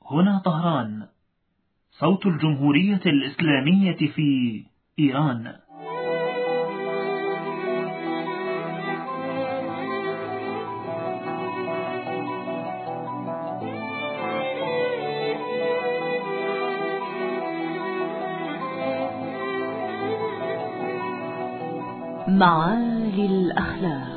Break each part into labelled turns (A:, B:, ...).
A: هنا طهران، صوت الجمهورية الإسلامية في إيران.
B: معالي الأخلاق.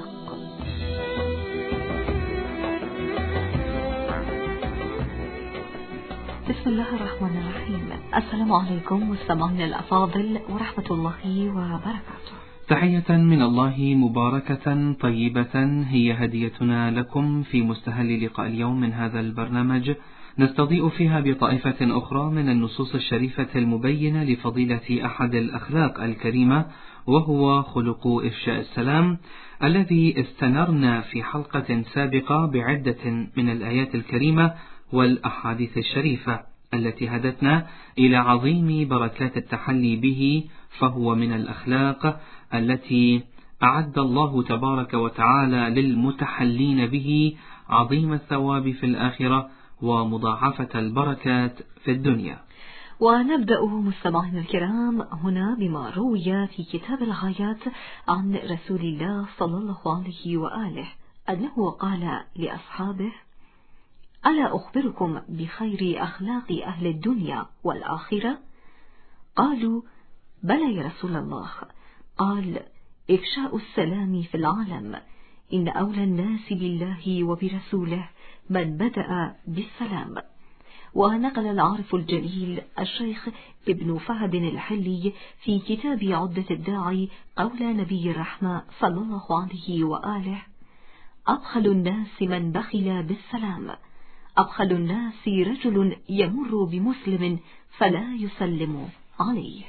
B: بسم الله الرحمن الرحيم. السلام عليكم مستمعينا الأفاضل ورحمة الله وبركاته.
C: تحية من الله مباركة طيبة هي هديتنا لكم في مستهل لقاء اليوم من هذا البرنامج، نستضيء فيها بطائفة أخرى من النصوص الشريفة المبينة لفضيلة أحد الأخلاق الكريمة، وهو خلق إفشاء السلام، الذي استنرنا في حلقة سابقة بعدة من الآيات الكريمة والأحاديث الشريفة التي هدتنا إلى عظيم بركات التحلي به، فهو من الأخلاق التي أعد الله تبارك وتعالى للمتحلين به عظيم الثواب في الآخرة ومضاعفة البركات في الدنيا.
B: ونبدأ مستمعينا الكرام هنا بما روي في كتاب الغايات عن رسول الله صلى الله عليه وآله أنه قال لأصحابه: ألا أخبركم بخير أخلاق أهل الدنيا والآخرة؟ قالوا: بلى يا رسول الله. قال: إفشاء السلام في العالم، إن أولى الناس بالله وبرسوله من بدأ بالسلام. ونقل العارف الجليل الشيخ ابن فهد الحلي في كتاب عدة الداعي قول نبي الرحمة صلى الله عليه وآله: أبخل الناس من بخل بالسلام، أبخل الناس رجل يمر بمسلم فلا يسلم عليه.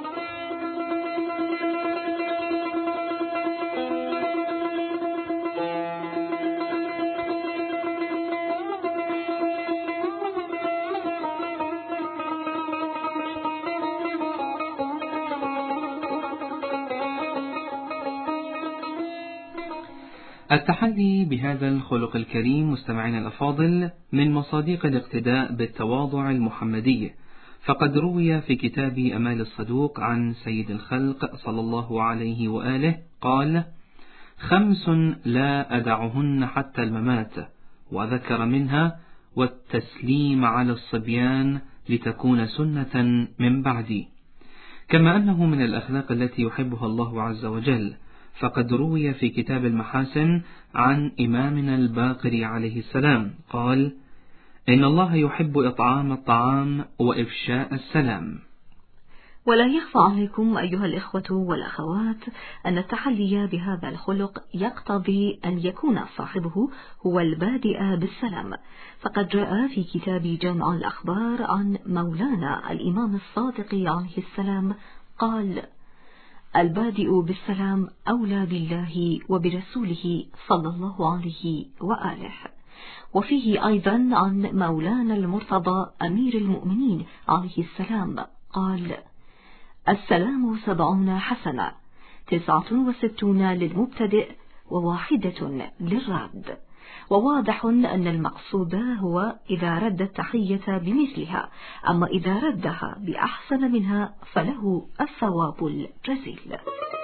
C: التحلي بهذا الخلق الكريم مستمعين الأفاضل من مصادق الاقتداء بالتواضع المحمدي، فقد روي في كتاب أمال الصدوق عن سيد الخلق صلى الله عليه وآله قال: 5 لا أدعهن حتى الممات، وذكر منها: والتسليم على الصبيان لتكون سنة من بعدي. كما أنه من الأخلاق التي يحبها الله عز وجل، فقد روي في كتاب المحاسن عن إمامنا الباقر عليه السلام قال: إن الله يحب إطعام الطعام وإفشاء السلام.
B: ولا يخفى عليكم أيها الإخوة والأخوات أن التحلي بهذا الخلق يقتضي أن يكون صاحبه هو البادئ بالسلام، فقد جاء في كتاب جامع الأخبار عن مولانا الإمام الصادق عليه السلام قال: البادئ بالسلام أولى بالله وبرسوله صلى الله عليه وآله. وفيه أيضا عن مولانا المرتضى أمير المؤمنين عليه السلام قال: السلام 70 حسنة، 69 للمبتدئ و1 للرد. وواضح أن المقصود هو إذا رد التحية بمثلها، أما إذا ردها بأحسن منها فله الثواب الجزيل.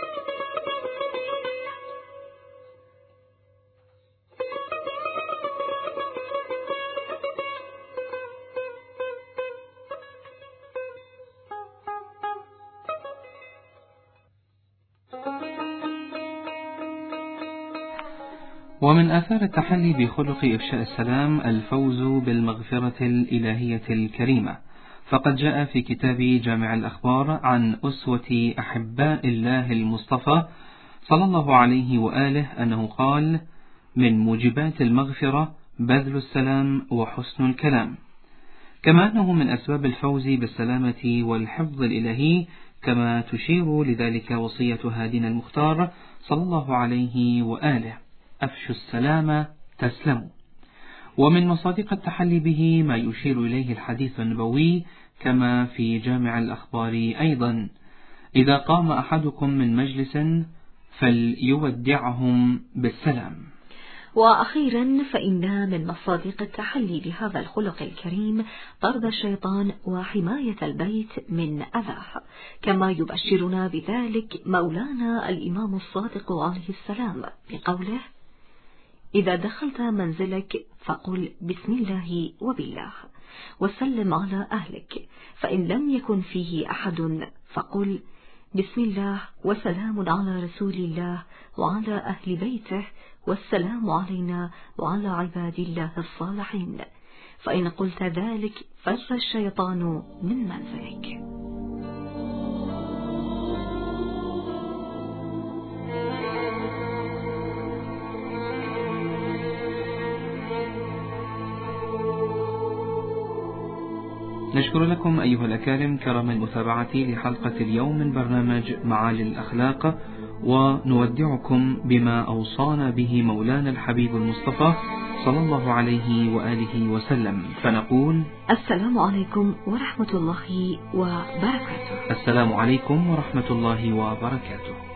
C: ومن آثار التحلي بخلق إفشاء السلام الفوز بالمغفرة الإلهية الكريمة، فقد جاء في كتاب جامع الأخبار عن أسوة أحباء الله المصطفى صلى الله عليه وآله أنه قال: من موجبات المغفرة بذل السلام وحسن الكلام. كما أنه من أسباب الفوز بالسلامة والحفظ الإلهي، كما تشير لذلك وصية هادينا المختار صلى الله عليه وآله: أفشوا السلام تسلموا. ومن مصادق التحلي به ما يشير إليه الحديث النبوي كما في جامع الأخبار أيضا: إذا قام أحدكم من مجلس فليودعهم بالسلام.
B: وأخيرا فإن من مصادق التحلي بهذا الخلق الكريم طرد الشيطان وحماية البيت من أذاه، كما يبشرنا بذلك مولانا الإمام الصادق عليه السلام بقوله: إذا دخلت منزلك فقل بسم الله وبالله وسلم على أهلك، فإن لم يكن فيه أحد فقل بسم الله وسلام على رسول الله وعلى أهل بيته والسلام علينا وعلى عباد الله الصالحين، فإن قلت ذلك فر الشيطان من منزلك.
C: نشكر لكم أيها الأكارم كرم المتابعة لحلقة اليوم من برنامج معالي الأخلاق، ونودعكم بما أوصانا به مولانا الحبيب المصطفى صلى الله عليه وآله وسلم، فنقول:
B: السلام عليكم ورحمة الله وبركاته.
C: السلام عليكم ورحمة الله وبركاته.